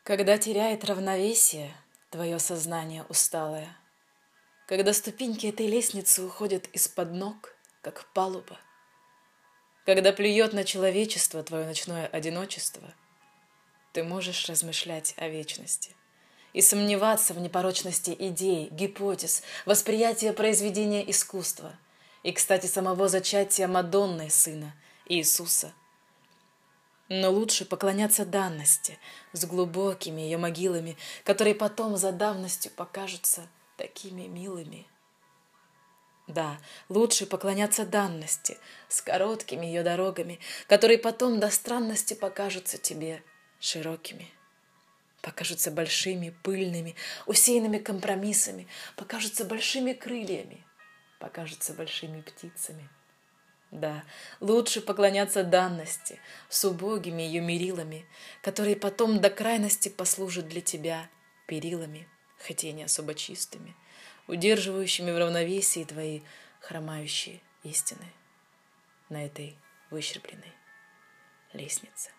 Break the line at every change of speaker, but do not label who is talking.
Когда теряет равновесие твое сознание усталое, когда ступеньки этой лестницы уходят из-под ног, как палуба, когда плюет на человечество твое ночное одиночество, ты можешь размышлять о вечности и сомневаться в непорочности идей, гипотез, восприятия произведения искусства и, кстати, самого зачатия Мадонны сына Иисуса. Но лучше поклоняться данности с глубокими ее могилами, которые потом за давностью покажутся такими милыми. Да, лучше поклоняться данности с короткими ее дорогами, которые потом до странности покажутся тебе широкими. Покажутся большими, пыльными, усеянными компромиссами, покажутся большими крыльями, покажутся большими птицами. Да, лучше поклоняться данности с убогими ее мерилами, которые потом до крайности послужат для тебя перилами, хотя и не особо чистыми, удерживающими в равновесии твои хромающие истины на этой выщербленной лестнице.